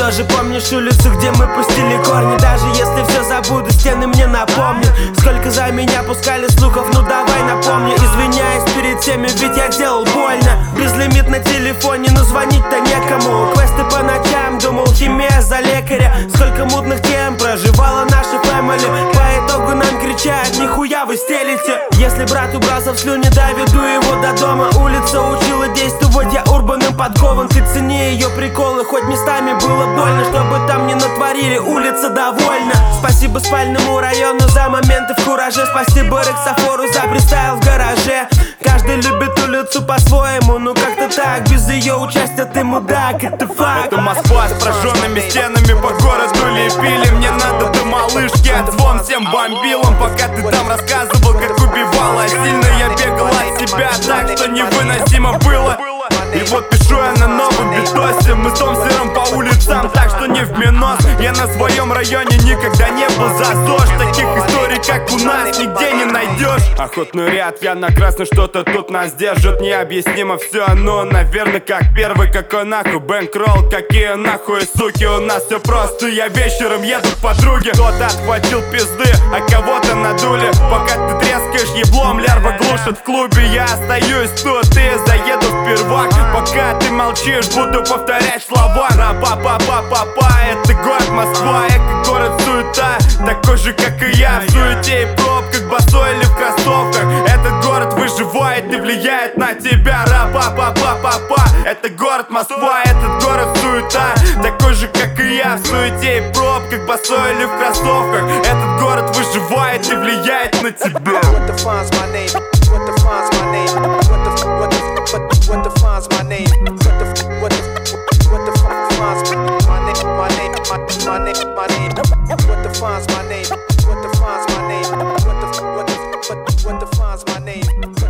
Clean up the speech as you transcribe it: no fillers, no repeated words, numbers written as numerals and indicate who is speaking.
Speaker 1: все же помнишь улицу, где мы пустили корни? Даже если все забуду, стены мне напомнят. Сколько за меня пускали слухов, ну давай напомни. Извиняюсь перед всеми, ведь я делал больно. Безлимит на телефоне, но звонить-то некому. Квесты по ночам, думал химия за лекаря. Сколько мутных тем проживала наша фэмили. По итогу нам кричат: нихуя вы стелите. Если брат убрался в слюни, доведу его до дома. Улица учила действовать, я урбаным подкован. Ты цени ее приколы, хоть местами было больно. Чтобы там не натворили, улица довольна. Спасибо спальному району за моменты в кураже. Спасибо Рексафору за фристайл в гараже. Каждый любит улицу по-своему, ну как-то так. Без ее участия ты мудак, это факт.
Speaker 2: Это Москва с прожженными стенами, по городу лепили. Мне надо до малышки, отзвон всем бомбилам. Пока ты там рассказывал, как убивала сильно, я бегал от себя так, что невыносимо было. И вот пишу я на новом битосе. Мы с Томсером по улицам, так что не в минус. Я на своем районе никогда не был за ЗОЖ. Таких историй, как у нас, нигде не найдешь. Охотный ряд, я на красный, что-то тут нас держит. Необъяснимо все, но, наверное, как первый. Какой нахуй бэнкролл, какие нахуй суки. У нас все просто, я вечером еду к подруге. Кто-то отхватил пизды, а кого-то надули. Пока ты трескаешь еблом, лярва глушит в клубе. Я остаюсь тут и заеду в первак. Пока ты молчишь, буду повторять слова. Ра-па-па-па-па-па. Это город Москва, эко-город суета. Такой же, как и я, в суете и пробках, босой или в кроссовках. Этот город выживает и влияет на тебя. Ра-па-па-па-па-па. Это город Москва, этот город суета. Такой же, как и я, в суете и пробках, босой или в кроссовках. Этот город выживает и влияет на тебя.
Speaker 3: What defines my name? What defines my name? What defines my name? What defines my name? My name, my name, my name. What defines my name? What defines my name? What defines my name?